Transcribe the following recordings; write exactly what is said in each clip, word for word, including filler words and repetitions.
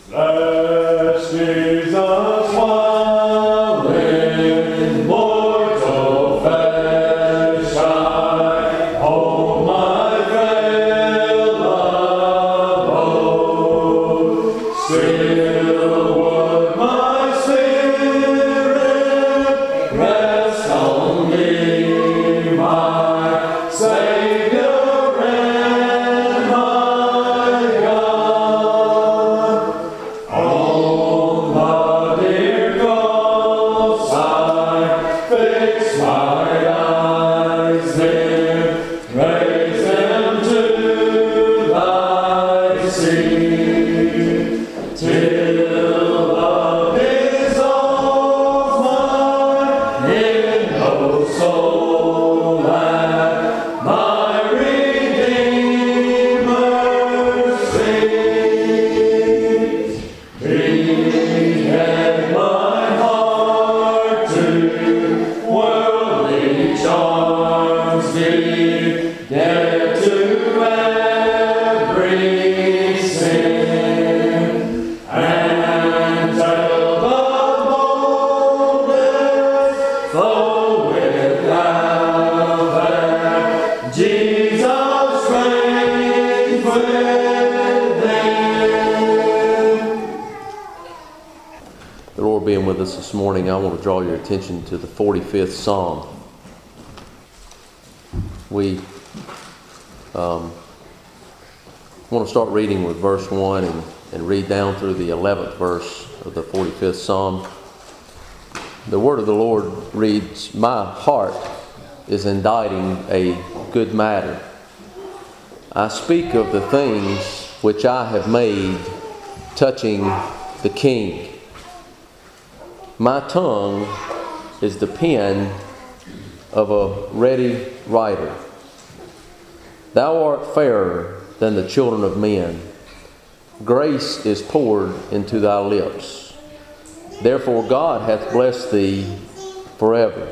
Blessed is the swelling, mortal flesh I hold my frail abode. Still would my spirit rest on thee, my Savior and my God. On the dear cross I fix my eyes, then raise them to thy seat, till love dissolves my inmost soul at my Redeemer's feet. Behead my heart to worldly charms, be dead to every sin, and tell the boldest foe without that Jesus reigns within. The Lord being with us this morning, I want to draw your attention to the forty-fifth Psalm. We um, want to start reading with verse one and, and read down through the eleventh verse of the forty-fifth Psalm. The word of the Lord reads, "My heart is inditing a good matter. I speak of the things which I have made touching the King. My tongue is the pen of a ready writer. Thou art fairer than the children of men. Grace is poured into thy lips. Therefore God hath blessed thee forever.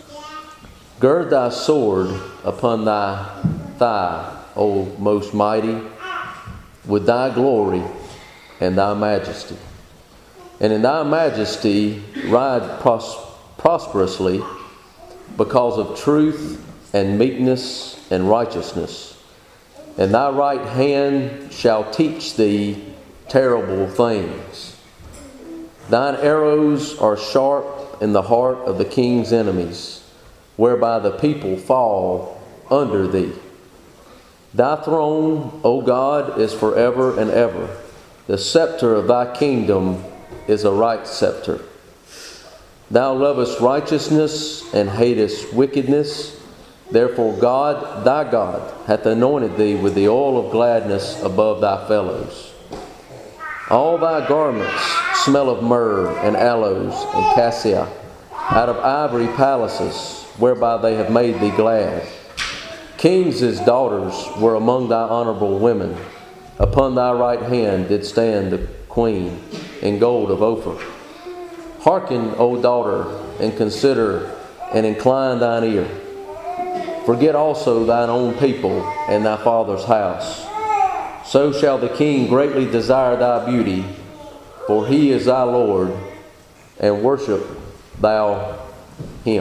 Gird thy sword upon thy thigh, O most mighty, with thy glory and thy majesty. And in thy majesty ride pros- prosperously because of truth and meekness and righteousness. And thy right hand shall teach thee terrible things. Thine arrows are sharp in the heart of the king's enemies, whereby the people fall under thee. Thy throne, O God, is forever and ever. The scepter of thy kingdom is a right scepter. Thou lovest righteousness and hatest wickedness. Therefore God, thy God, hath anointed thee with the oil of gladness above thy fellows. All thy garments smell of myrrh and aloes and cassia, out of ivory palaces, whereby they have made thee glad. Kings' daughters were among thy honorable women. Upon thy right hand did stand the queen in gold of Ophir. Hearken, O daughter, and consider, and incline thine ear. Forget also thine own people and thy father's house. So shall the king greatly desire thy beauty, for he is thy Lord, and worship thou him."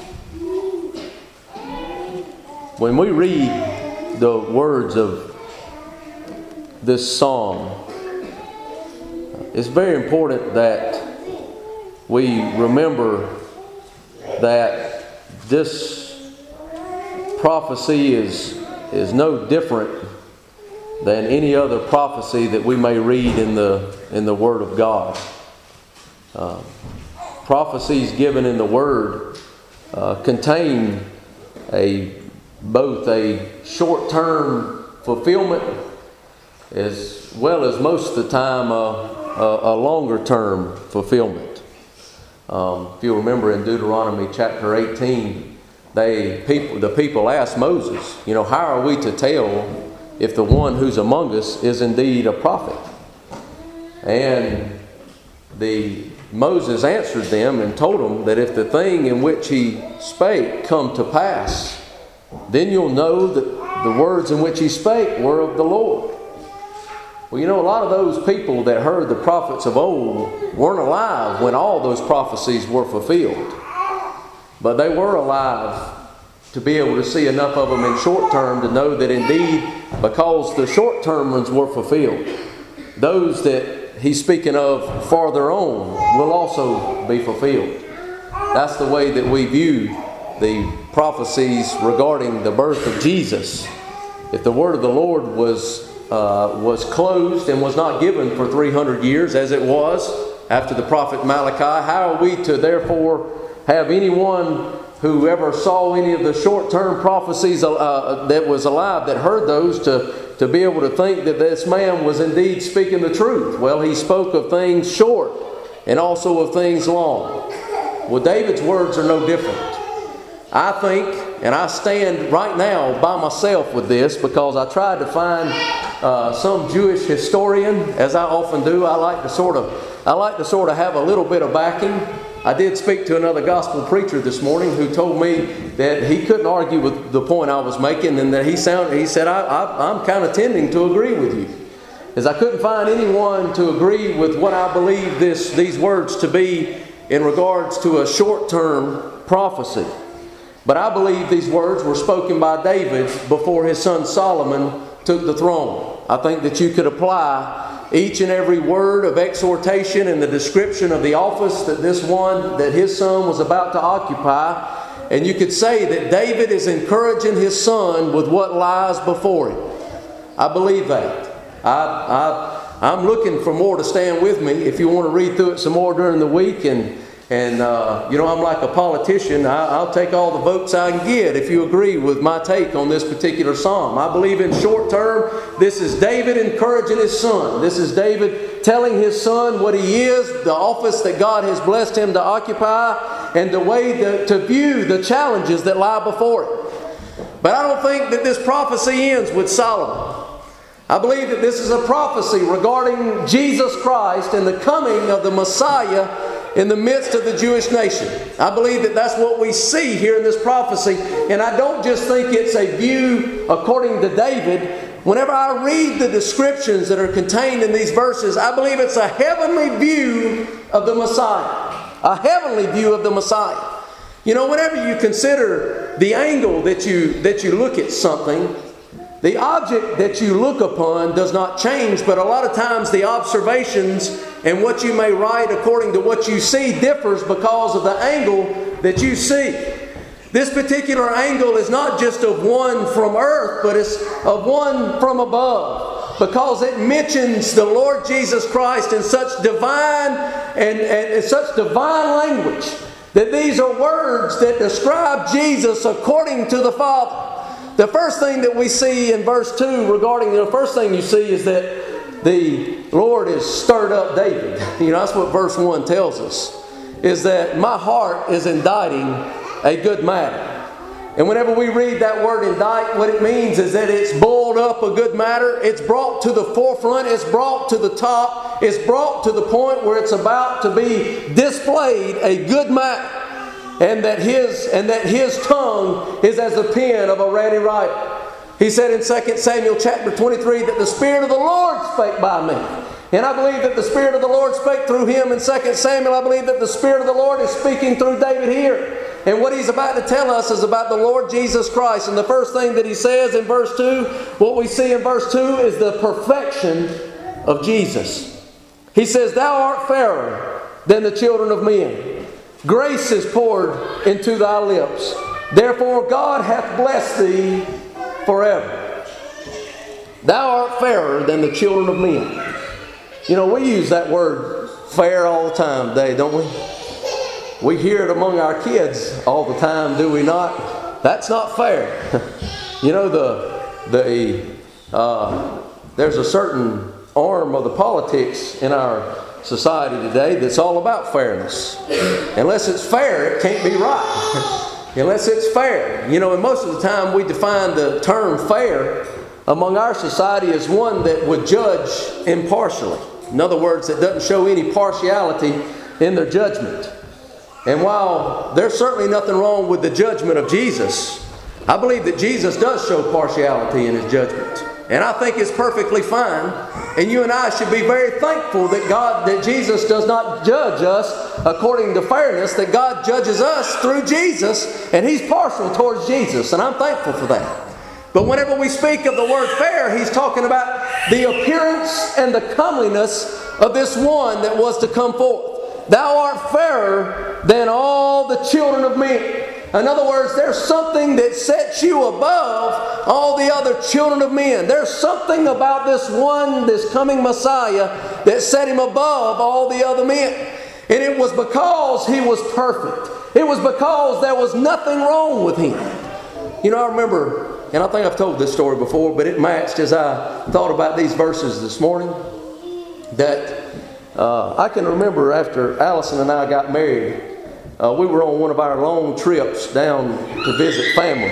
When we read the words of this psalm, it's very important that we remember that this prophecy is, is no different than any other prophecy that we may read in the, in the Word of God. Uh, prophecies given in the Word uh, contain a both a short-term fulfillment as well as most of the time a, a, a longer-term fulfillment. Um, if you remember in Deuteronomy chapter eighteen, they people the people asked Moses, you know, how are we to tell if the one who's among us is indeed a prophet? And the Moses answered them and told them that if the thing in which he spake come to pass, then you'll know that the words in which he spake were of the Lord. Well, you know, a lot of those people that heard the prophets of old weren't alive when all those prophecies were fulfilled. But they were alive to be able to see enough of them in short term to know that indeed, because the short term ones were fulfilled, those that he's speaking of farther on will also be fulfilled. That's the way that we view the prophecies regarding the birth of Jesus. If the word of the Lord was uh, was closed and was not given for three hundred years, as it was after the prophet Malachi, how are we to therefore have anyone who ever saw any of the short-term prophecies uh, that was alive, that heard those, to, to be able to think that this man was indeed speaking the truth? Well, he spoke of things short and also of things long. Well, David's words are no different. I think, and I stand right now by myself with this, because I tried to find uh, some Jewish historian, as I often do. I like to sort of, I like to sort of have a little bit of backing. I did speak to another gospel preacher this morning who told me that he couldn't argue with the point I was making, and that he sounded, he said, I, I, I'm kind of tending to agree with you. As I couldn't find anyone to agree with what I believe this, these words to be in regards to a short-term prophecy. But I believe these words were spoken by David before his son Solomon took the throne. I think that you could apply each and every word of exhortation and the description of the office that this one, that his son was about to occupy, and you could say that David is encouraging his son with what lies before him. I believe that. I, I, I'm looking for more to stand with me. If you want to read through it some more during the week, and And, uh, you know, I'm like a politician. I, I'll take all the votes I can get if you agree with my take on this particular psalm. I believe in short term, this is David encouraging his son. This is David telling his son what he is, the office that God has blessed him to occupy, and the way to, to view the challenges that lie before him. But I don't think that this prophecy ends with Solomon. I believe that this is a prophecy regarding Jesus Christ and the coming of the Messiah in the midst of the Jewish nation. I believe that that's what we see here in this prophecy. And I don't just think it's a view according to David. Whenever I read the descriptions that are contained in these verses, I believe it's a heavenly view of the Messiah. A heavenly view of the Messiah. You know, whenever you consider the angle that you, that you look at something, the object that you look upon does not change, but a lot of times the observations and what you may write according to what you see differs because of the angle that you see. This particular angle is not just of one from earth, but it's of one from above, because it mentions the Lord Jesus Christ in such divine and, and in such divine language that these are words that describe Jesus according to the Father. The first thing that we see in verse two regarding, the first thing you see is that the Lord has stirred up David. You know, that's what verse one tells us, is that my heart is inditing a good matter. And whenever we read that word indict, what it means is that it's boiled up a good matter. It's brought to the forefront. It's brought to the top. It's brought to the point where it's about to be displayed a good matter. And that his and that his tongue is as the pen of a ready writer. He said in Second Samuel chapter twenty-three that the Spirit of the Lord spake by me. And I believe that the Spirit of the Lord spake through him in Second Samuel. I believe that the Spirit of the Lord is speaking through David here. And what he's about to tell us is about the Lord Jesus Christ. And the first thing that he says in verse two, what we see in verse two is the perfection of Jesus. He says, "Thou art fairer than the children of men. Grace is poured into thy lips. Therefore God hath blessed thee forever. Thou art fairer than the children of men." You know, we use that word fair all the time today, don't we? We hear it among our kids all the time, do we not? That's not fair. You know, the the uh, there's a certain arm of the politics in our society today that's all about fairness. Unless it's fair, it can't be right. Unless it's fair. You know, and most of the time we define the term fair among our society as one that would judge impartially. In other words, that doesn't show any partiality in their judgment. And while there's certainly nothing wrong with the judgment of Jesus, I believe that Jesus does show partiality in his judgment. And I think it's perfectly fine And you and I should be very thankful that God, that Jesus does not judge us according to fairness, that God judges us through Jesus, and He's partial towards Jesus, and I'm thankful for that. But whenever we speak of the word fair, He's talking about the appearance and the comeliness of this one that was to come forth. Thou art fairer than all the children of men. In other words, there's something that sets you above all the other children of men. There's something about this one, this coming Messiah, that set Him above all the other men. And it was because He was perfect. It was because there was nothing wrong with Him. You know, I remember, and I think I've told this story before, but it matched as I thought about these verses this morning, that uh, I can remember after Allison and I got married, Uh, we were on one of our long trips down to visit family.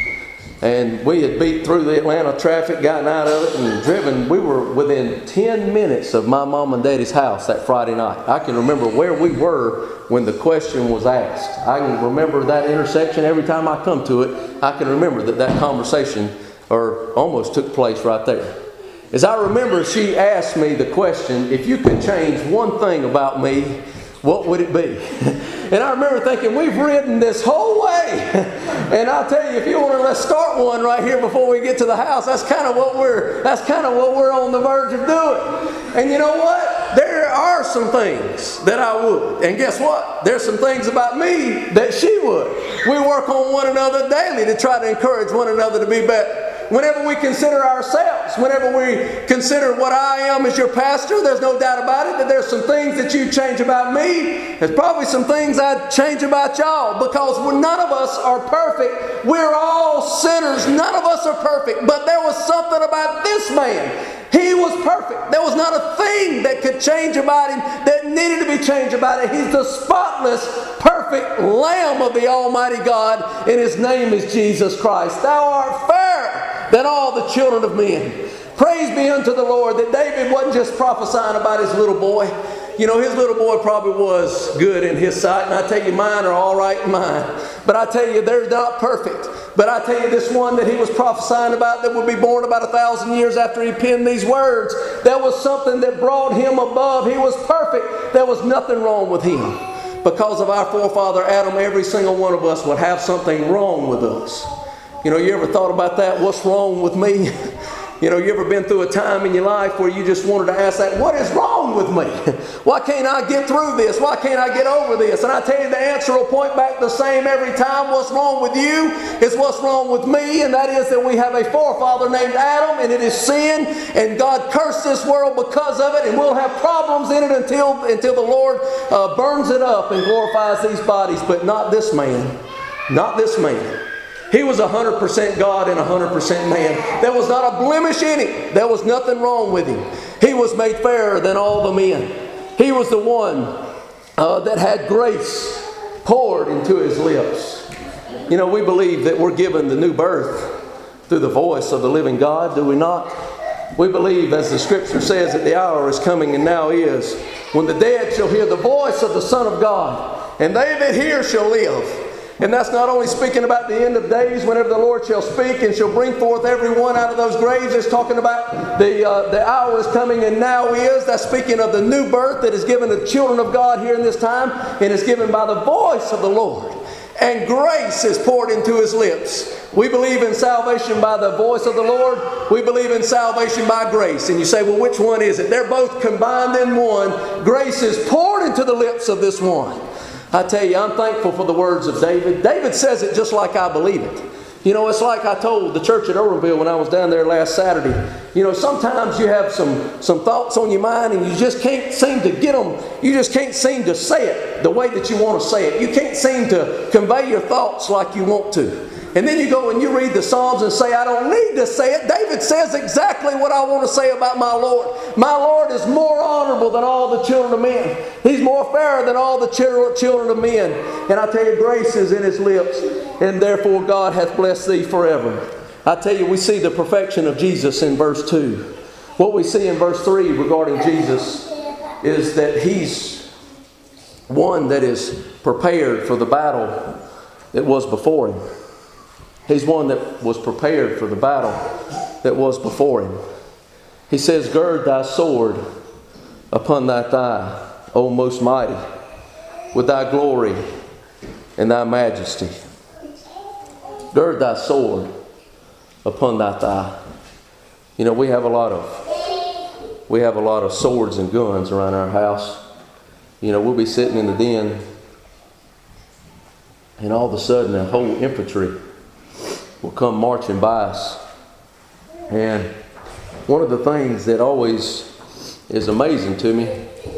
And we had beat through the Atlanta traffic, gotten out of it, and driven. We were within ten minutes of my mom and daddy's house that Friday night. I can remember where we were when the question was asked. I can remember that intersection every time I come to it. I can remember that that conversation or almost took place right there. As I remember, she asked me the question, if you could change one thing about me, what would it be? And I remember thinking, we've ridden this whole way. And I'll tell you, if you want to, let's start one right here before we get to the house. That's kind of what we're, that's kind of what we're on the verge of doing. And you know what? There are some things that I would. And guess what? There's some things about me that she would. We work on one another daily to try to encourage one another to be better. Whenever we consider ourselves, whenever we consider what I am as your pastor, there's no doubt about it that there's some things that you change about me. There's probably some things I'd change about y'all, because we're, none of us are perfect. We're all sinners. None of us are perfect. But there was something about this man. He was perfect. There was not a thing that could change about him that needed to be changed about it. He's the spotless, perfect Lamb of the Almighty God, and His name is Jesus Christ. Thou art fairer than all the children of men. Praise be unto the Lord that David wasn't just prophesying about his little boy. You know, his little boy probably was good in his sight, and I tell you, mine are all right in mine. But I tell you, they're not perfect. But I tell you, this one that he was prophesying about that would be born about a thousand years after he penned these words, there was something that brought him above. He was perfect. There was nothing wrong with him. Because of our forefather Adam, every single one of us would have something wrong with us. You know, you ever thought about that? What's wrong with me? You know, you ever been through a time in your life where you just wanted to ask that, what is wrong with me? Why can't I get through this? Why can't I get over this? And I tell you, the answer will point back the same every time. What's wrong with you is what's wrong with me, and that is that we have a forefather named Adam, and it is sin, and God cursed this world because of it, and we'll have problems in it until, until the Lord uh, burns it up and glorifies these bodies, but not this man. Not this man. He was one hundred percent God and one hundred percent man. There was not a blemish in him. There was nothing wrong with him. He was made fairer than all the men. He was the one uh, that had grace poured into his lips. You know, we believe that we're given the new birth through the voice of the living God, do we not? We believe, as the Scripture says, that the hour is coming and now is, when the dead shall hear the voice of the Son of God, and they that hear shall live. And that's not only speaking about the end of days, whenever the Lord shall speak and shall bring forth every one out of those graves. It's talking about the uh, the hour is coming and now is. That's speaking of the new birth that is given to the children of God here in this time, and is given by the voice of the Lord. And grace is poured into His lips. We believe in salvation by the voice of the Lord. We believe in salvation by grace. And you say, well, which one is it? They're both combined in one. Grace is poured into the lips of this one. I tell you, I'm thankful for the words of David. David says it just like I believe it. You know, it's like I told the church at Irwinville when I was down there last Saturday. You know, sometimes you have some, some thoughts on your mind and you just can't seem to get them. You just can't seem to say it the way that you want to say it. You can't seem to convey your thoughts like you want to. And then you go and you read the Psalms and say, I don't need to say it. David says exactly what I want to say about my Lord. My Lord is more honorable than all the children of men. He's more fairer than all the children of men. And I tell you, grace is in His lips, and therefore God hath blessed thee forever. I tell you, we see the perfection of Jesus in verse two. What we see in verse three regarding Jesus is that He's one that is prepared for the battle that was before Him. He's one that was prepared for the battle that was before Him. He says, gird thy sword upon thy thigh, O most mighty, with thy glory and thy majesty. Gird thy sword upon thy thigh. You know, we have a lot of we have a lot of swords and guns around our house. You know, we'll be sitting in the den, and all of a sudden a whole infantry will come marching by us. And one of the things that always is amazing to me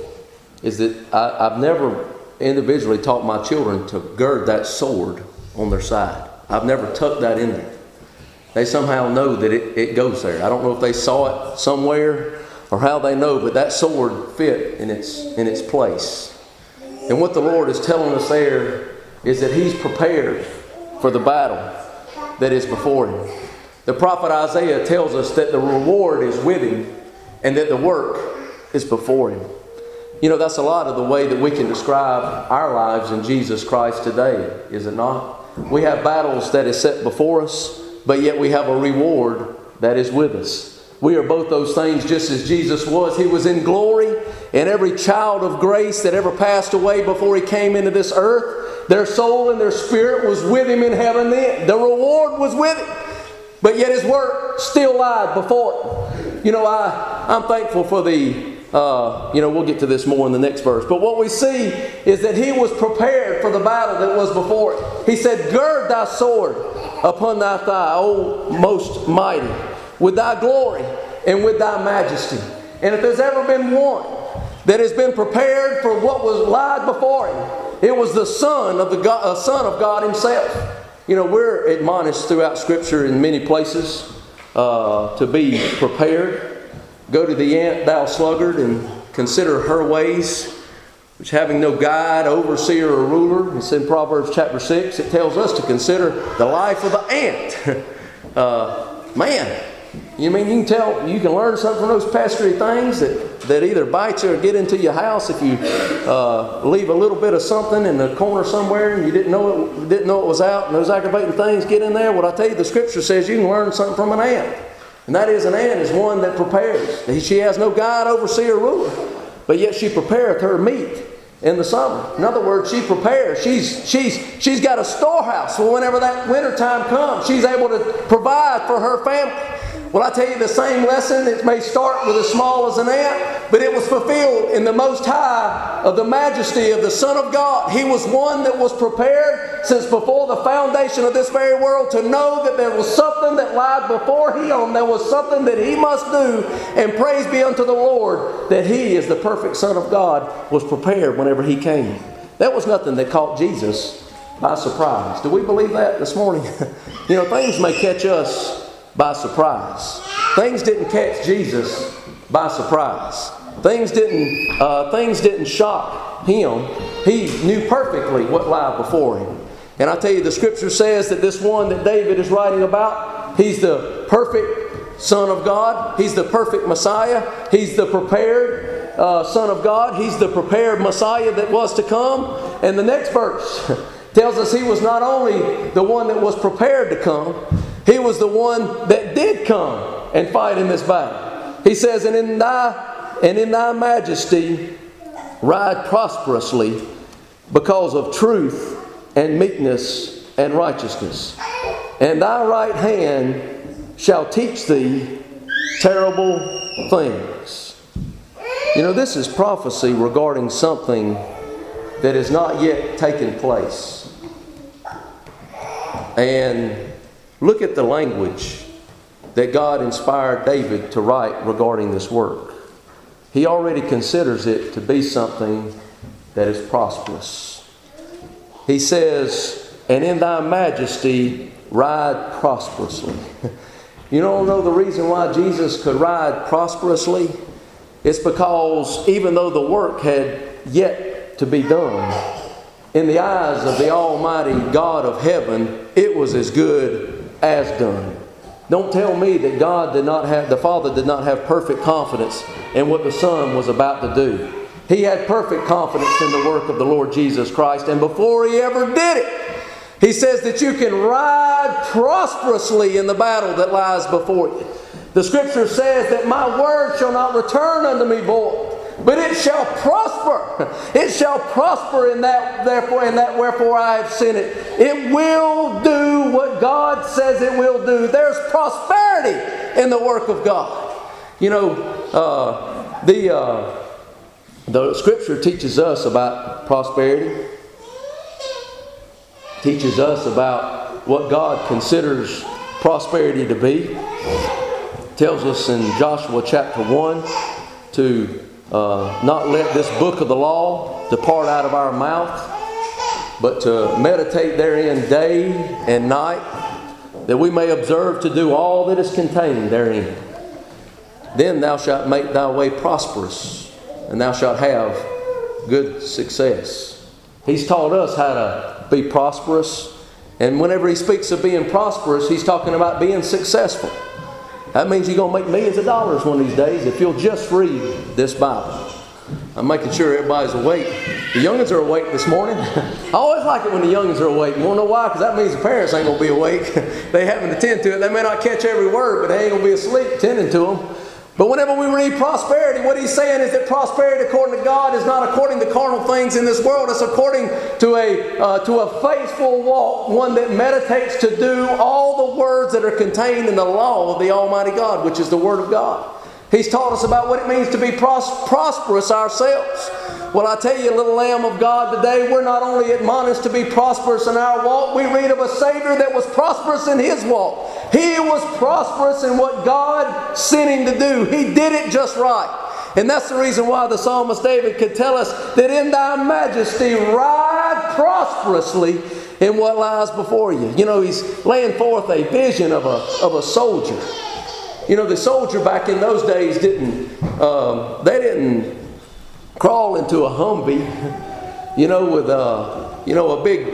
is that I, I've never individually taught my children to gird that sword on their side. I've never tucked that in there. They somehow know that it, it goes there. I don't know if they saw it somewhere or how they know, but that sword fit in its in its place. And what the Lord is telling us there is that He's prepared for the battle that is before Him. The prophet Isaiah tells us that the reward is with Him and that the work is before Him. You know, that's a lot of the way that we can describe our lives in Jesus Christ today, is it not? We have battles that is set before us, but yet we have a reward that is with us. We are both those things just as Jesus was. He was in glory, and every child of grace that ever passed away before He came into this earth, their soul and their spirit was with Him in heaven then. The reward was with Him. But yet His work still lied before Him. You know, I, I'm thankful for the, uh, you know, we'll get to this more in the next verse. But what we see is that He was prepared for the battle that was before Him. He said, gird thy sword upon thy thigh, O most mighty, with thy glory and with thy majesty. And if there's ever been one that has been prepared for what was lied before Him, it was the Son of the God, uh, Son of God Himself. You know, we're admonished throughout Scripture in many places uh, to be prepared. Go to the ant, thou sluggard, and consider her ways, which having no guide, overseer, or ruler. It's in Proverbs chapter six. It tells us to consider the life of the ant. uh, man, you mean you can tell, you can learn something from those pesky things that, that either bite you or get into your house if you uh, leave a little bit of something in the corner somewhere and you didn't know it didn't know it was out, and those aggravating things get in there. Well, I tell you, the Scripture says you can learn something from an ant. And that is, an ant is one that prepares. She has no guide, overseer, ruler, but yet she prepareth her meat in the summer. In other words, she prepares. She's she's she's got a storehouse. So whenever that winter time comes, she's able to provide for her family. Well, I tell you, the same lesson, it may start with as small as an ant, but it was fulfilled in the Most High of the majesty of the Son of God. He was one that was prepared since before the foundation of this very world to know that there was something that lied before Him. There was something that He must do. And praise be unto the Lord that He, as the perfect Son of God, was prepared whenever He came. That was nothing that caught Jesus by surprise. Do we believe that this morning? You know, things may catch us by surprise. Things didn't catch Jesus by surprise. Things didn't uh, things didn't shock Him. He knew perfectly what lied before Him. And I tell you, the Scripture says that this one that David is writing about, he's the perfect Son of God. He's the perfect Messiah. He's the prepared uh, Son of God. He's the prepared Messiah that was to come. And the next verse tells us He was not only the one that was prepared to come, He was the one that did come and fight in this battle. He says, and in thy, and in thy majesty ride prosperously because of truth and meekness and righteousness. And thy right hand shall teach thee terrible things. You know, this is prophecy regarding something that has not yet taken place. And look at the language that God inspired David to write regarding this work. He already considers it to be something that is prosperous. He says, and in thy majesty ride prosperously. You don't know the reason why Jesus could ride prosperously? It's because even though the work had yet to be done, in the eyes of the Almighty God of heaven, it was as good as done. Don't tell me that God did not have, the Father did not have perfect confidence in what the Son was about to do. He had perfect confidence in the work of the Lord Jesus Christ. And before He ever did it, He says that you can ride prosperously in the battle that lies before you. The Scripture says that my word shall not return unto me void, but it shall prosper. It shall prosper in that, therefore, in that wherefore I have sent it. It will do what God says it will do. There's prosperity in the work of God. You know, uh, the, uh, the Scripture teaches us about prosperity. Teaches us about what God considers prosperity to be. Tells us in Joshua chapter one to uh, not let this book of the law depart out of our mouth, but to meditate therein day and night, that we may observe to do all that is contained therein. Then thou shalt make thy way prosperous, and thou shalt have good success. He's taught us how to be prosperous, and whenever he speaks of being prosperous, he's talking about being successful. That means you're going to make millions of dollars one of these days if you'll just read this Bible. I'm making sure everybody's awake. The youngins are awake this morning. I always like it when the youngins are awake. You want to know why? Because that means the parents ain't going to be awake. They haven't attended to it. They may not catch every word, but they ain't going to be asleep attending to them. But whenever we read prosperity, what he's saying is that prosperity according to God is not according to carnal things in this world. It's according to a, uh, to a faithful walk, one that meditates to do all the words that are contained in the law of the Almighty God, which is the Word of God. He's taught us about what it means to be pros- prosperous ourselves. Well, I tell you, little Lamb of God, today we're not only admonished to be prosperous in our walk, we read of a Savior that was prosperous in His walk. He was prosperous in what God sent Him to do. He did it just right. And that's the reason why the psalmist David could tell us that in thy majesty ride prosperously in what lies before you. You know, he's laying forth a vision of a, of a soldier. You know, the soldier back in those days didn't, um, they didn't crawl into a Humvee, you know, with a, you know, a big,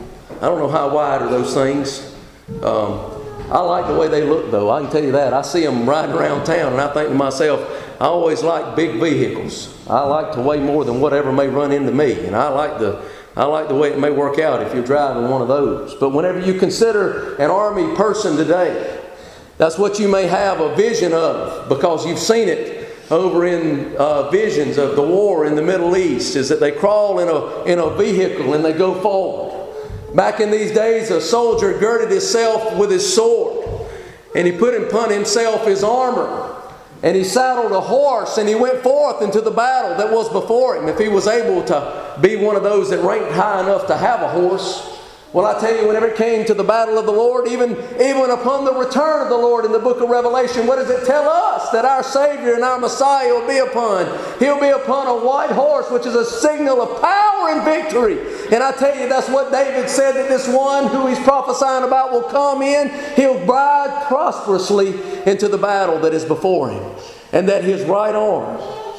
I don't know how wide are those things. Um, I like the way they look, though. I can tell you that. I see them riding around town, and I think to myself, I always like big vehicles. I like to weigh more than whatever may run into me, and I like the, I like the way it may work out if you're driving one of those. But whenever you consider an Army person today, that's what you may have a vision of, because you've seen it over in uh, visions of the war in the Middle East, is that they crawl in a, in a vehicle and they go forward. Back in these days, a soldier girded himself with his sword, and he put upon himself his armor, and he saddled a horse, and he went forth into the battle that was before him, if he was able to be one of those that ranked high enough to have a horse. Well, I tell you, whenever it came to the battle of the Lord, even, even upon the return of the Lord in the book of Revelation, what does it tell us? That our Savior and our Messiah will be upon. He'll be upon a white horse, which is a signal of power and victory. And I tell you, that's what David said, that this one who he's prophesying about will come in. He'll ride prosperously into the battle that is before him. And that his right arm,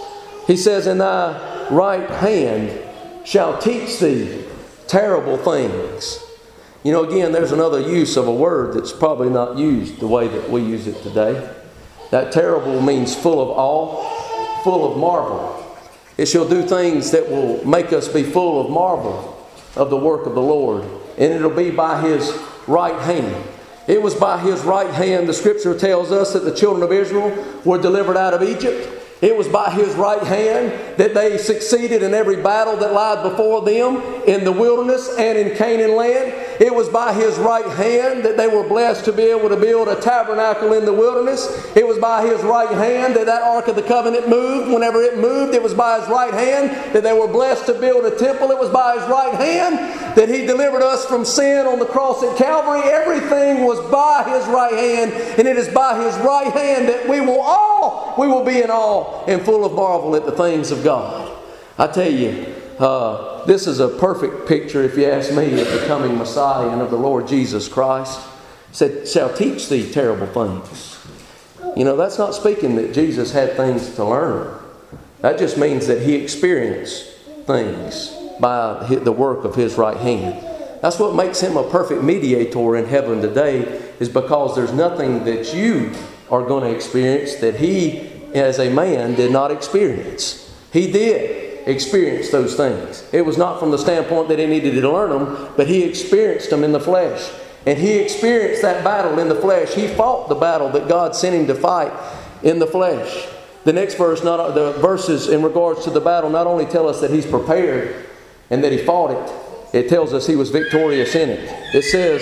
he says, in thy right hand shall teach thee terrible things. You know, again, there's another use of a word that's probably not used the way that we use it today. That terrible means full of awe, full of marvel. It shall do things that will make us be full of marvel of the work of the Lord. And it'll be by His right hand. It was by His right hand, the Scripture tells us, that the children of Israel were delivered out of Egypt. It was by His right hand that they succeeded in every battle that lied before them in the wilderness and in Canaan land. It was by His right hand that they were blessed to be able to build a tabernacle in the wilderness. It was by His right hand that that Ark of the Covenant moved. Whenever it moved, it was by His right hand that they were blessed to build a temple. It was by His right hand that He delivered us from sin on the cross at Calvary. Everything was by His right hand, and it is by His right hand that we will all, we will be in awe and full of marvel at the things of God. I tell you, uh, this is a perfect picture, if you ask me, of the coming Messiah and of the Lord Jesus Christ. It said, shall teach thee terrible things. You know, that's not speaking that Jesus had things to learn. That just means that He experienced things by the work of His right hand. That's what makes Him a perfect mediator in heaven today, is because there's nothing that you are going to experience that He, as a man, did not experience. He did experience those things. It was not from the standpoint that He needed to learn them, but He experienced them in the flesh. And he experienced that battle in the flesh. He fought the battle that God sent him to fight in the flesh. The next verse, not the verses in regards to the battle, not only tell us that he's prepared and that he fought it, it tells us he was victorious in it. It says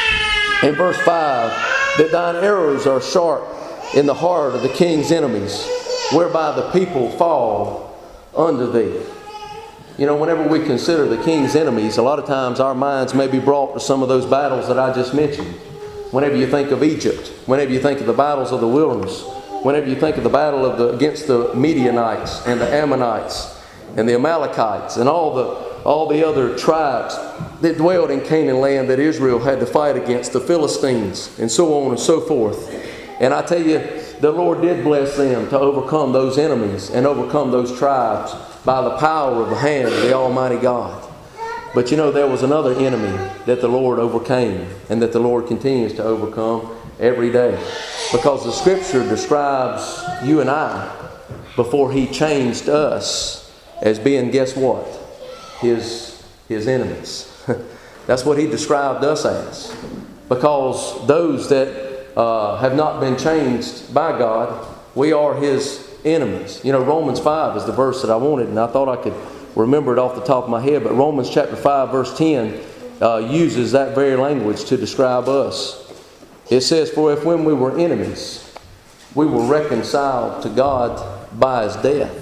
in verse five that thine arrows are sharp in the heart of the king's enemies, whereby the people fall under thee. You know, whenever we consider the king's enemies, a lot of times our minds may be brought to some of those battles that I just mentioned. Whenever you think of Egypt, whenever you think of the battles of the wilderness, whenever you think of the battle of the, against the Midianites and the Ammonites and the Amalekites and all the, all the other tribes that dwelled in Canaan land that Israel had to fight against, the Philistines and so on and so forth. And I tell you, the Lord did bless them to overcome those enemies and overcome those tribes by the power of the hand of the Almighty God. But you know, there was another enemy that the Lord overcame and that the Lord continues to overcome every day. Because the Scripture describes you and I before He changed us as being, guess what? His, his enemies. That's what He described us as. Because those that uh, have not been changed by God, we are His enemies. You know, Romans five is the verse that I wanted, and I thought I could remember it off the top of my head, but Romans chapter five verse ten uh, uses that very language to describe us. It says, for if when we were enemies, we were reconciled to God by His death.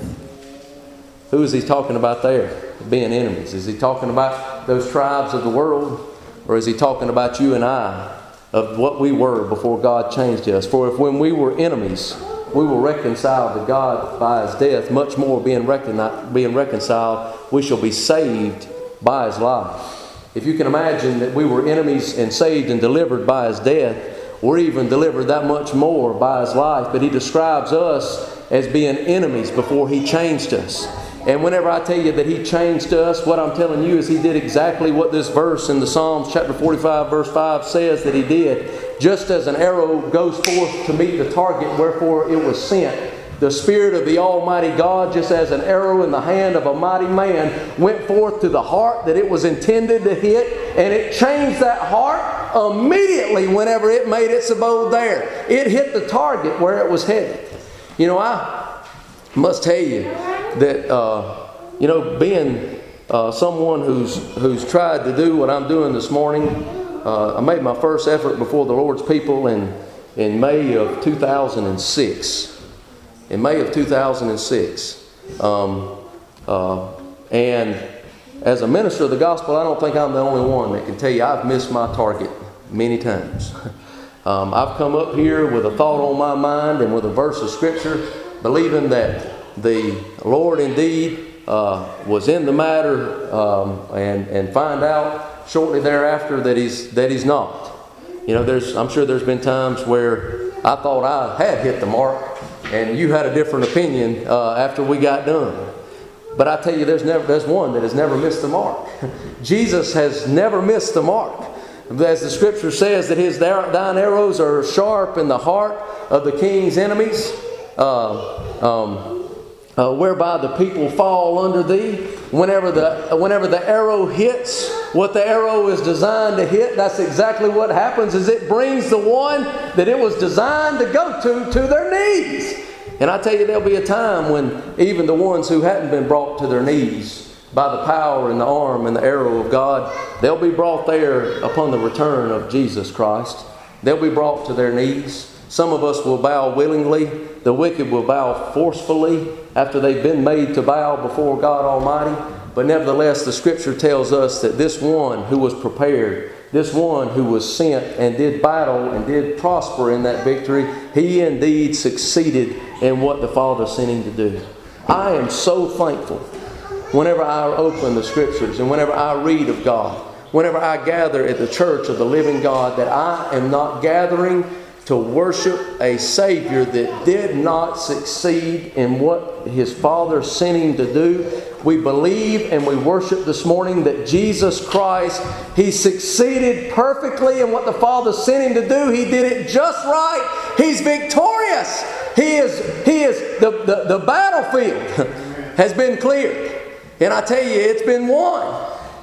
Who is He talking about there, being enemies? Is He talking about those tribes of the world, or is He talking about you and I, of what we were before God changed us? For if when we were enemies, we were reconciled to God by His death, much more being, recon- being reconciled, we shall be saved by His life. If you can imagine that we were enemies and saved and delivered by His death, we're even delivered that much more by His life. But He describes us as being enemies before He changed us. And whenever I tell you that He changed us, what I'm telling you is He did exactly what this verse in the Psalms chapter forty-five verse five says that He did. Just as an arrow goes forth to meet the target wherefore it was sent, the Spirit of the Almighty God, just as an arrow in the hand of a mighty man, went forth to the heart that it was intended to hit, and it changed that heart immediately whenever it made its abode there. It hit the target where it was headed. You know, I must tell you that, uh, you know, being uh, someone who's, who's tried to do what I'm doing this morning, uh, I made my first effort before the Lord's people in, in May of two thousand six. In May of two thousand six. Um, uh, and as a minister of the gospel, I don't think I'm the only one that can tell you I've missed my target many times. um, I've come up here with a thought on my mind and with a verse of Scripture, believing that the Lord indeed uh, was in the matter, um, and, and find out shortly thereafter that He's, that he's not. You know, there's, I'm sure there's been times where I thought I had hit the mark, and you had a different opinion uh, after we got done. But I tell you, there's never there's one that has never missed the mark. Jesus has never missed the mark. As the Scripture says that his thine arrows are sharp in the heart of the king's enemies, uh, um, uh, whereby the people fall under thee. Whenever the whenever the arrow hits what the arrow is designed to hit, that's exactly what happens. Is it brings the one that it was designed to go to to their knees. And I tell you, there'll be a time when even the ones who hadn't been brought to their knees by the power and the arm and the arrow of God, they'll be brought there upon the return of Jesus Christ. They'll be brought to their knees. Some of us will bow willingly. The wicked will bow forcefully after they've been made to bow before God Almighty. But nevertheless, the Scripture tells us that this one who was prepared, this one who was sent and did battle and did prosper in that victory, he indeed succeeded in what the Father sent him to do. I am so thankful whenever I open the Scriptures and whenever I read of God, whenever I gather at the church of the living God, that I am not gathering to worship a Savior that did not succeed in what His Father sent Him to do. We believe and we worship this morning that Jesus Christ, He succeeded perfectly in what the Father sent Him to do. He did it just right. He's victorious. He is, he is the, the, the battlefield has been cleared. And I tell you, it's been won.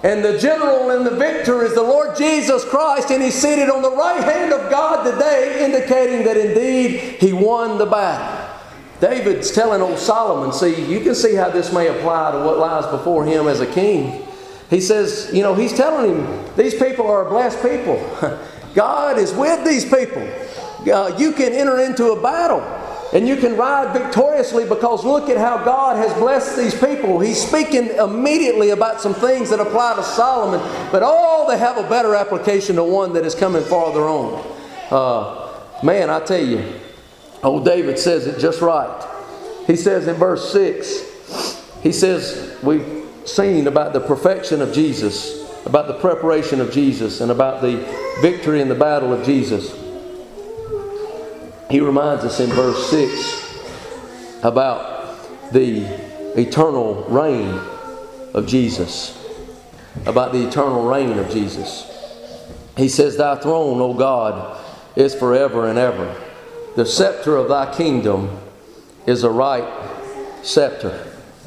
And the general and the victor is the Lord Jesus Christ, and He's seated on the right hand of God today, indicating that indeed He won the battle. David's telling old Solomon, see, you can see how this may apply to what lies before him as a king. He says, you know, he's telling him, these people are a blessed people. God is with these people. Uh, you can enter into a battle and you can ride victoriously because look at how God has blessed these people. He's speaking immediately about some things that apply to Solomon, but oh, they have a better application to one that is coming farther on. Uh, man, I tell you, old David says it just right. He says in verse six, he says, we've seen about the perfection of Jesus, about the preparation of Jesus, and about the victory in the battle of Jesus. He reminds us in verse six about the eternal reign of Jesus. About the eternal reign of Jesus. He says, Thy throne, O God, is forever and ever. The scepter of Thy kingdom is a right scepter.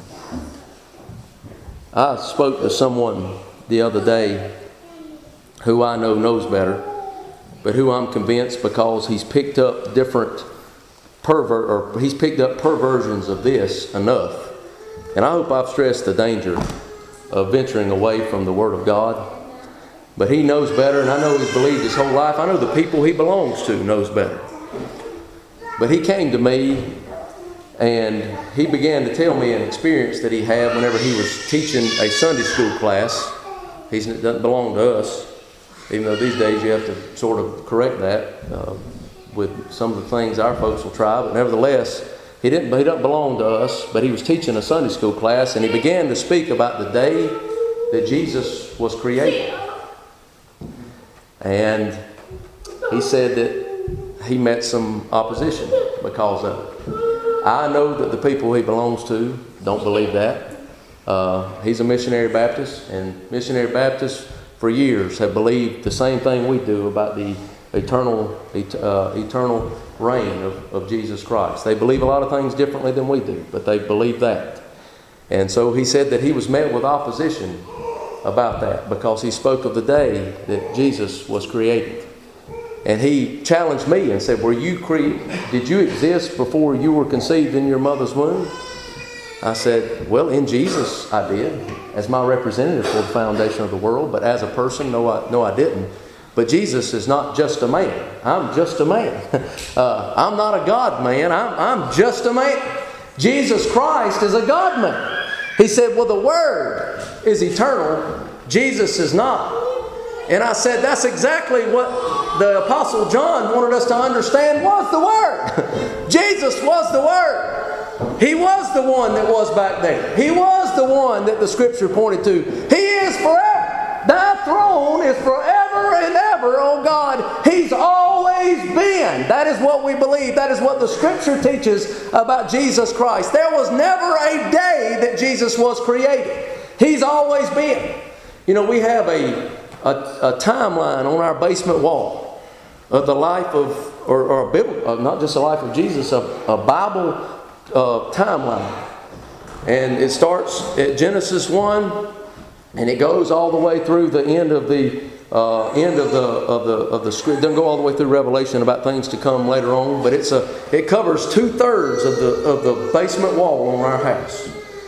I spoke to someone the other day who I know knows better, but who I'm convinced because he's picked up different pervert or he's picked up perversions of this enough. And I hope I've stressed the danger of venturing away from the Word of God. But he knows better, and I know he's believed his whole life. I know the people he belongs to knows better. But he came to me and he began to tell me an experience that he had whenever he was teaching a Sunday school class. He doesn't belong to us, even though these days you have to sort of correct that uh, with some of the things our folks will try. But nevertheless, he didn't. He doesn't belong to us. But he was teaching a Sunday school class, and he began to speak about the day that Jesus was created. And he said that he met some opposition because of it. I know that the people he belongs to don't believe that. Uh, he's a missionary Baptist, and missionary Baptists for years have believed the same thing we do about the eternal uh, eternal reign of, of Jesus Christ. They believe a lot of things differently than we do, but they believe that. And so he said that he was met with opposition about that because he spoke of the day that Jesus was created. And he challenged me and said, "Were you cre- did you exist before you were conceived in your mother's womb?" I said, "Well, in Jesus I did, as my representative for the foundation of the world, but as a person, no, I, no, I didn't." But Jesus is not just a man. I'm just a man. uh, I'm not a God man. I'm, I'm just a man. Jesus Christ is a God man. He said, well, the Word is eternal. Jesus is not. And I said, that's exactly what the Apostle John wanted us to understand was the Word. Jesus was the Word. He was the one that was back there. He was the one that the Scripture pointed to. He is forever. Thy throne is forever and ever, oh God. He's always been. That is what we believe. That is what the Scripture teaches about Jesus Christ. There was never a day that Jesus was created. He's always been. You know, we have a, a, a timeline on our basement wall of the life of, or, or a biblical, not just the life of Jesus, a, a Bible uh, timeline. And it starts at Genesis one. And it goes all the way through the end of the uh, end of the of the of the script. It doesn't go all the way through Revelation about things to come later on, but it's a it covers two thirds of the of the basement wall on our house.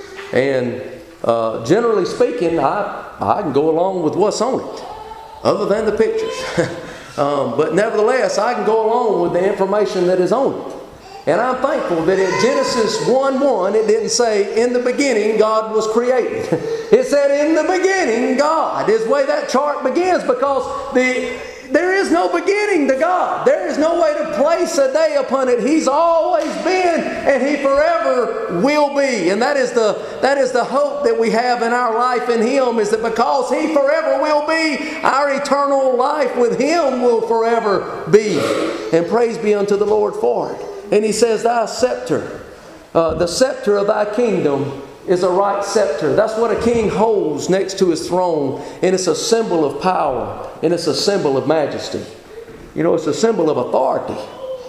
And uh, generally speaking, I I can go along with what's on it, other than the pictures. um, but nevertheless, I can go along with the information that is on it. And I'm thankful that in Genesis one one, it didn't say, in the beginning, God was created. It said, in the beginning, God is the way that chart begins, because the there is no beginning to God. There is no way to place a day upon it. He's always been, and He forever will be. And that is the that is the hope that we have in our life in Him, is that because He forever will be, our eternal life with Him will forever be. And praise be unto the Lord for it. And he says, thy scepter, uh, the scepter of thy kingdom is a right scepter. That's what a king holds next to his throne. And it's a symbol of power. And it's a symbol of majesty. You know, it's a symbol of authority.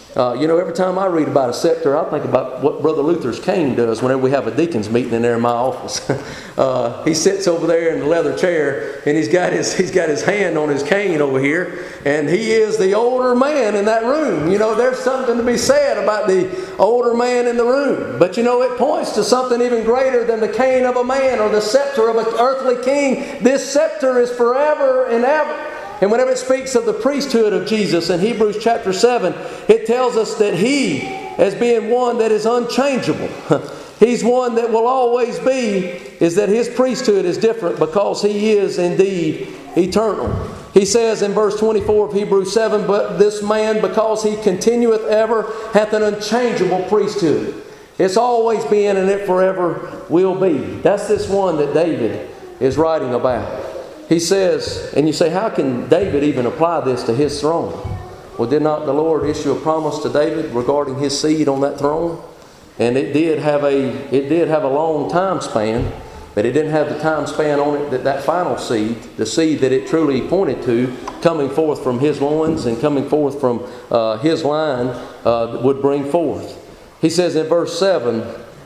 Uh, you know, every time I read about a scepter, I think about what Brother Luther's cane does whenever we have a deacon's meeting in there in my office. uh, he sits over there in the leather chair, and he's got his he's got his hand on his cane over here, and he is the older man in that room. You know, there's something to be said about the older man in the room. But you know, it points to something even greater than the cane of a man or the scepter of an earthly king. This scepter is forever and ever. And whenever it speaks of the priesthood of Jesus in Hebrews chapter seven, it tells us that He, as being one that is unchangeable, He's one that will always be, is that His priesthood is different because He is indeed eternal. He says in verse twenty-four of Hebrews seven, "But this man, because he continueth ever, hath an unchangeable priesthood." It's always been and it forever will be. That's this one that David is writing about. He says, and you say, how can David even apply this to his throne? Well, did not the Lord issue a promise to David regarding his seed on that throne? And it did have a it did have a long time span, but it didn't have the time span on it that that final seed, the seed that it truly pointed to, coming forth from his loins and coming forth from uh, his line, uh, would bring forth. He says in verse seven,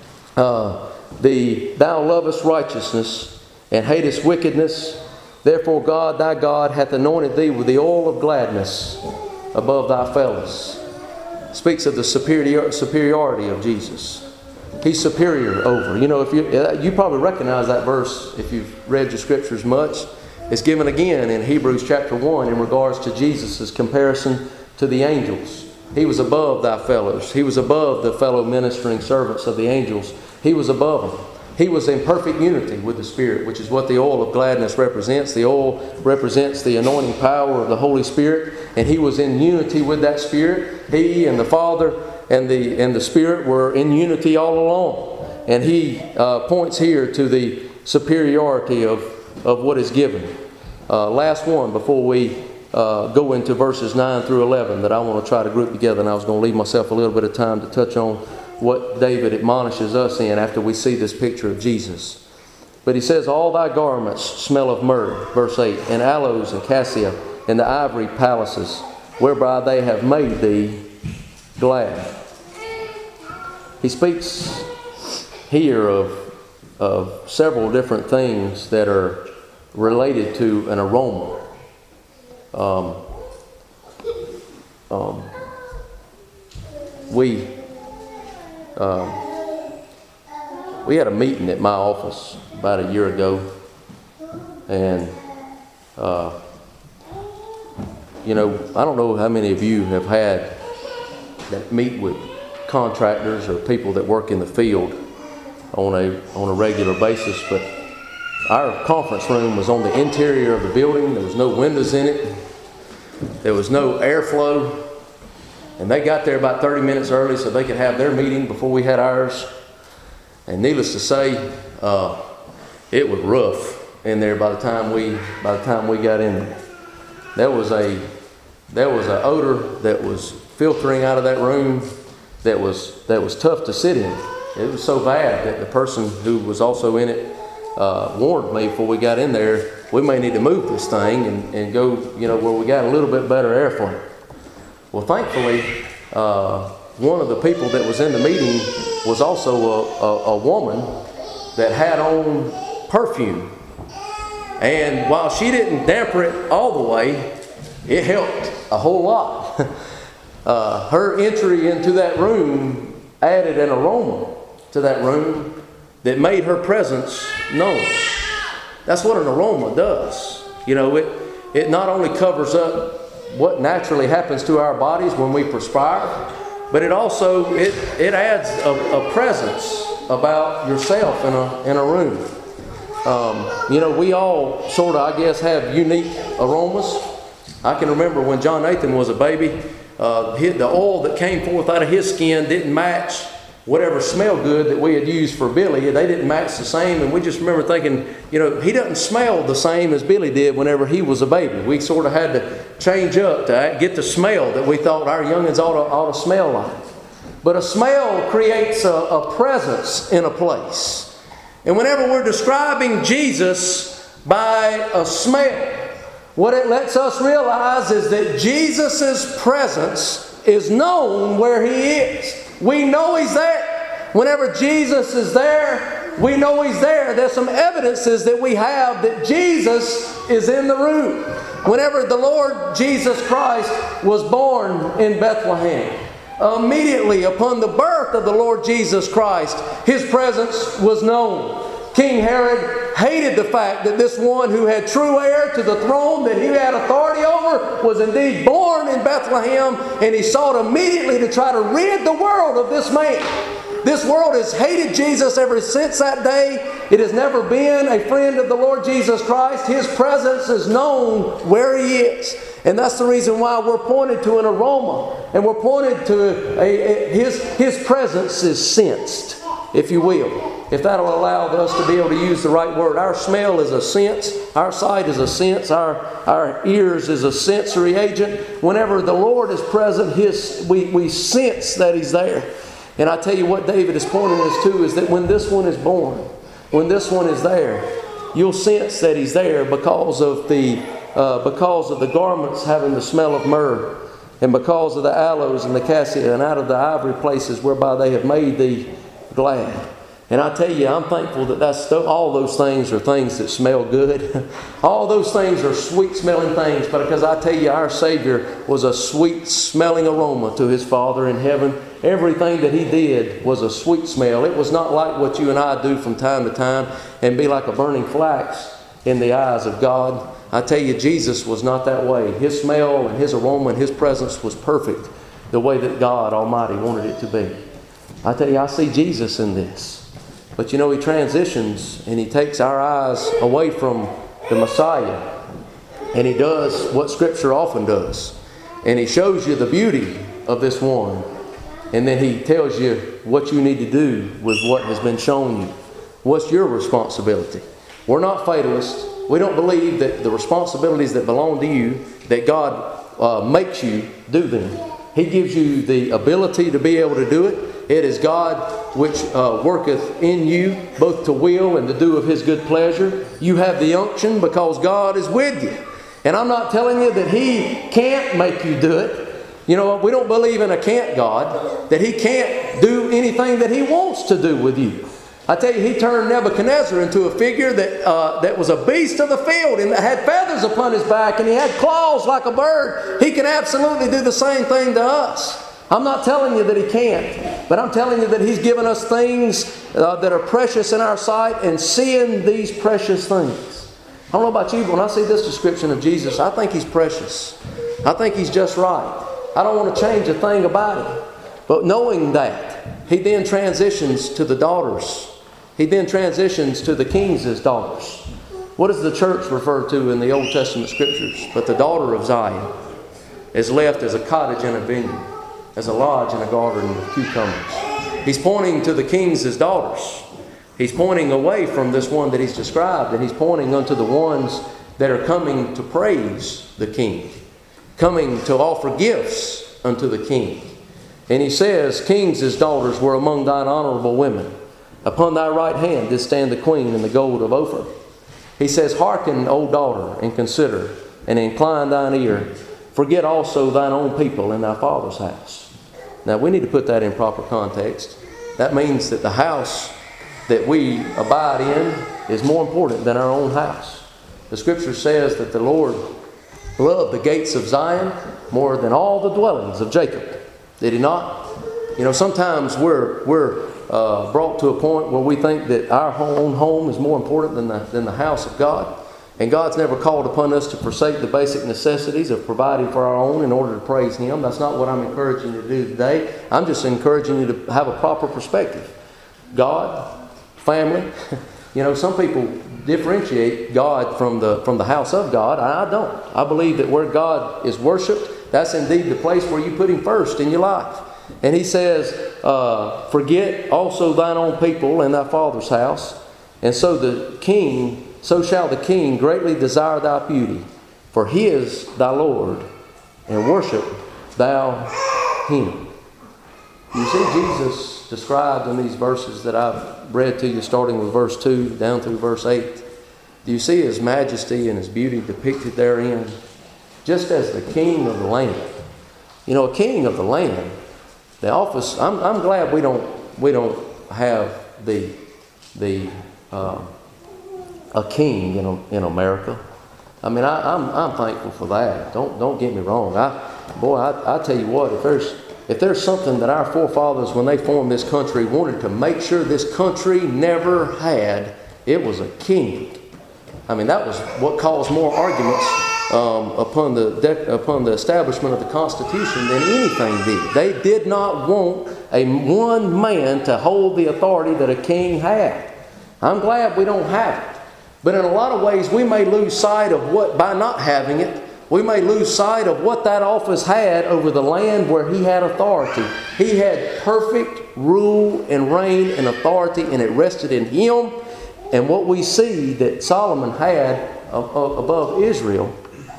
uh, the "Thou lovest righteousness and hatest wickedness. Therefore God thy God hath anointed thee with the oil of gladness above thy fellows." Speaks of the superior, superiority of Jesus. He's superior over. You know, if you you probably recognize that verse if you've read your scriptures much. It's given again in Hebrews chapter one in regards to Jesus' comparison to the angels. He was above thy fellows. He was above the fellow ministering servants of the angels. He was above them. He was in perfect unity with the Spirit, which is what the oil of gladness represents. The oil represents the anointing power of the Holy Spirit, and he was in unity with that Spirit. He and the Father and the and the Spirit were in unity all along. And he uh, points here to the superiority of, of what is given. Uh, last one before we uh, go into verses nine through eleven that I want to try to group together, and I was going to leave myself a little bit of time to touch on what David admonishes us in after we see this picture of Jesus. But he says, "All thy garments smell of myrrh," verse eight, "and aloes and cassia, and the ivory palaces, whereby they have made thee glad." He speaks here of, of several different things that are related to an aroma. Um, um, we Um, we had a meeting at my office about a year ago, and uh, you know, I don't know how many of you have had that meet with contractors or people that work in the field on a on a regular basis, but our conference room was on the interior of the building. There was no windows in it. There was no airflow. And they got there about thirty minutes early so they could have their meeting before we had ours. And needless to say, uh, it was rough in there by the time we by the time we got in there. There was a there was an odor that was filtering out of that room that was that was tough to sit in. It was so bad that the person who was also in it uh, warned me before we got in there, we may need to move this thing and, and go, you know, where we got a little bit better airflow. Well, thankfully, uh, one of the people that was in the meeting was also a, a, a woman that had on perfume. And while she didn't damper it all the way, it helped a whole lot. uh, her entry into that room added an aroma to that room that made her presence known. That's what an aroma does. You know, it, it not only covers up what naturally happens to our bodies when we perspire, but it also it it adds a, a presence about yourself in a in a room. Um, you know, we all sort of, I guess, have unique aromas. I can remember when John Nathan was a baby, uh, the oil that came forth out of his skin didn't match whatever smell good that we had used for Billy. They didn't match the same, and we just remember thinking, you know, he doesn't smell the same as Billy did whenever he was a baby. We sort of had to change up to get the smell that we thought our youngins ought to, ought to smell like. But a smell creates a, a presence in a place. And whenever we're describing Jesus by a smell, what it lets us realize is that Jesus' presence is known where He is. We know He's there. Whenever Jesus is there, we know He's there. There's some evidences that we have that Jesus is in the room. Whenever the Lord Jesus Christ was born in Bethlehem, immediately upon the birth of the Lord Jesus Christ, His presence was known. King Herod hated the fact that this one who had true heir to the throne that he had authority over was indeed born in Bethlehem, and he sought immediately to try to rid the world of this man. This world has hated Jesus ever since that day. It has never been a friend of the Lord Jesus Christ. His presence is known where He is. And that's the reason why we're pointed to an aroma. And we're pointed to a, a, His, His presence is sensed, if you will. If that'll allow us to be able to use the right word. Our smell is a sense. Our sight is a sense. Our, our ears is a sensory agent. Whenever the Lord is present, His, we, we sense that He's there. And I tell you what David is pointing us to is that when this one is born, when this one is there, you'll sense that He's there because of the uh, because of the garments having the smell of myrrh, and because of the aloes and the cassia, and out of the ivory places whereby they have made thee glad. And I tell you, I'm thankful that that's all those things are things that smell good. All those things are sweet-smelling things, but because I tell you, our Savior was a sweet-smelling aroma to His Father in heaven. Everything that He did was a sweet smell. It was not like what you and I do from time to time and be like a burning flax in the eyes of God. I tell you, Jesus was not that way. His smell and His aroma and His presence was perfect the way that God Almighty wanted it to be. I tell you, I see Jesus in this. But you know, He transitions and He takes our eyes away from the Messiah. And He does what Scripture often does. And He shows you the beauty of this one. And then He tells you what you need to do with what has been shown you. What's your responsibility? We're not fatalists. We don't believe that the responsibilities that belong to you, that God uh, makes you do them. He gives you the ability to be able to do it. It is God which uh, worketh in you, both to will and to do of His good pleasure. You have the unction because God is with you. And I'm not telling you that He can't make you do it. You know, we don't believe in a can't God, that He can't do anything that He wants to do with you. I tell you, He turned Nebuchadnezzar into a figure that uh, that was a beast of the field and that had feathers upon his back and he had claws like a bird. He can absolutely do the same thing to us. I'm not telling you that He can't, but I'm telling you that He's given us things uh, that are precious in our sight, and seeing these precious things. I don't know about you, but when I see this description of Jesus, I think He's precious. I think He's just right. I don't want to change a thing about Him. But knowing that, He then transitions to the daughters. He then transitions to the kings' daughters. What does the church refer to in the Old Testament Scriptures? But the daughter of Zion is left as a cottage and a vineyard, as a lodge and a garden of cucumbers. He's pointing to the kings' daughters. He's pointing away from this one that He's described, and He's pointing unto the ones that are coming to praise the King, coming to offer gifts unto the King. And He says, kings' daughters were among thine honorable women. Upon thy right hand did stand the queen in the gold of Ophir. He says, hearken, O daughter, and consider, and incline thine ear. Forget also thine own people in thy father's house. Now we need to put that in proper context. That means that the house that we abide in is more important than our own house. The Scripture says that the Lord loved the gates of Zion more than all the dwellings of Jacob. Did He not? You know, sometimes we're we're uh, brought to a point where we think that our own home is more important than the than the house of God. And God's never called upon us to forsake the basic necessities of providing for our own in order to praise Him. That's not what I'm encouraging you to do today. I'm just encouraging you to have a proper perspective. God, family. You know, some people differentiate God from the from the house of God. I don't. I believe that where God is worshipped, that's indeed the place where you put Him first in your life. And He says, uh, forget also thine own people and thy father's house. And so the king, so shall the king greatly desire thy beauty. For He is thy Lord, and worship thou Him. You see Jesus described in these verses that I've read to you, starting with verse two down through verse eight. Do you see His majesty and His beauty depicted therein? Just as the king of the land. You know, a king of the land, the office, I'm, I'm glad we don't, we don't have the, the, uh, a king in, in America. I mean, I, I'm, I'm thankful for that. Don't, don't get me wrong. I, boy, I, I tell you what, if there's, if there's something that our forefathers, when they formed this country, wanted to make sure this country never had, it was a king. I mean, that was what caused more arguments um, upon the de- upon the establishment of the Constitution than anything did. They did not want a one man to hold the authority that a king had. I'm glad we don't have it. But in a lot of ways, we may lose sight of what, by not having it, we may lose sight of what that office had over the land where he had authority. He had perfect rule and reign and authority, and it rested in him. And what we see that Solomon had above Israel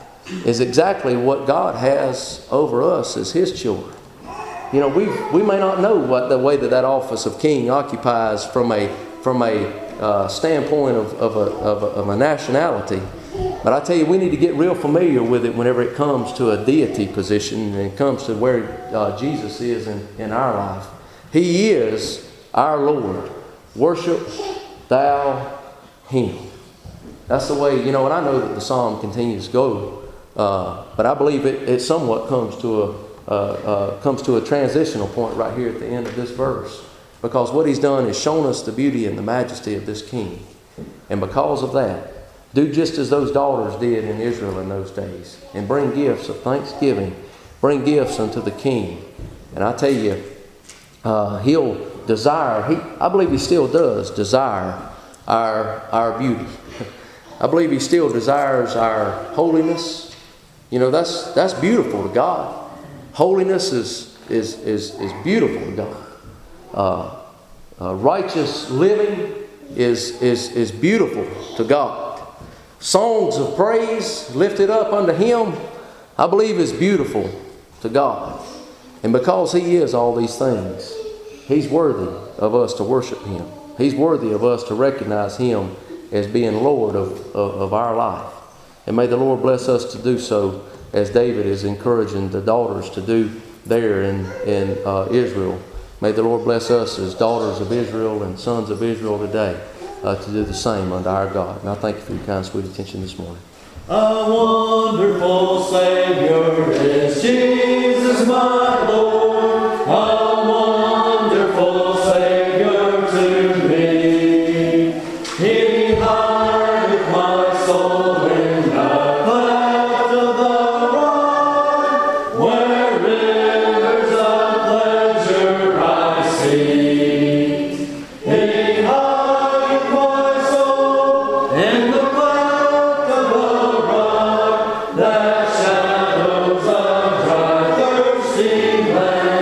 is exactly what God has over us as His children. You know, we we may not know what the way that that office of king occupies from a from a uh, standpoint of of a, of a of a nationality, but I tell you, we need to get real familiar with it whenever it comes to a deity position and it comes to where uh, Jesus is in, in our life. He is our Lord. Worship thou Him. That's the way, you know, and I know that the psalm continues to go, uh, but I believe it, it somewhat comes to a uh, uh, comes to a transitional point right here at the end of this verse, because what He's done is shown us the beauty and the majesty of this King, and because of that, do just as those daughters did in Israel in those days, and bring gifts of thanksgiving, bring gifts unto the King, and I tell you, uh, He'll desire. He, I believe He still does desire our our beauty. I believe He still desires our holiness. You know, that's that's beautiful to God. Holiness is is is, is beautiful to God. Uh, uh, righteous living is is is beautiful to God. Songs of praise lifted up unto Him, I believe, is beautiful to God. And because He is all these things, He's worthy of us to worship Him. He's worthy of us to recognize Him as being Lord of, of, of our life. And may the Lord bless us to do so, as David is encouraging the daughters to do there in, in uh, Israel. May the Lord bless us as daughters of Israel and sons of Israel today uh, to do the same unto our God. And I thank you for your kind, sweet attention this morning. A wonderful Savior is Jesus my Lord. A wonderful Savior to me. He hideth my soul in the cleft of the rock, where rivers of pleasure I see. He hideth my soul in the cleft of the rock, that shadows of dry thirsty land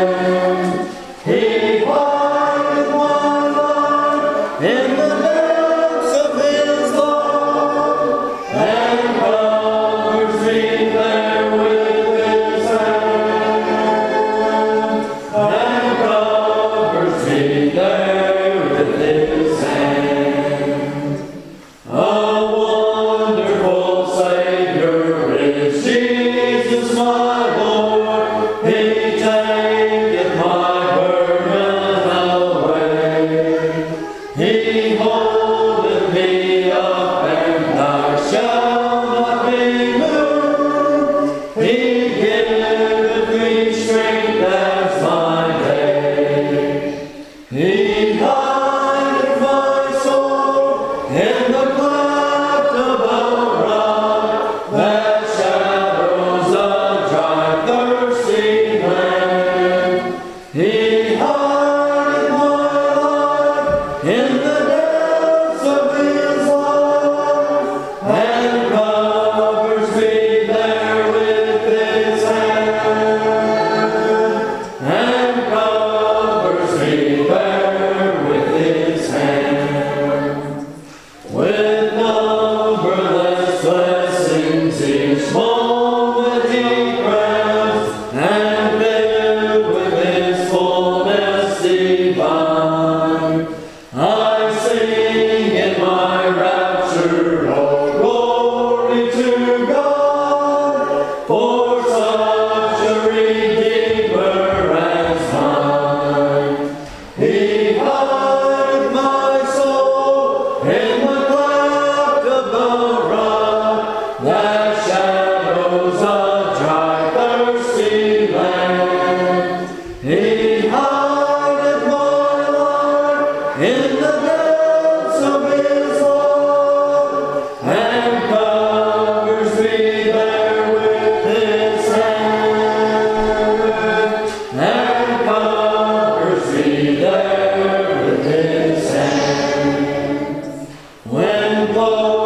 flow.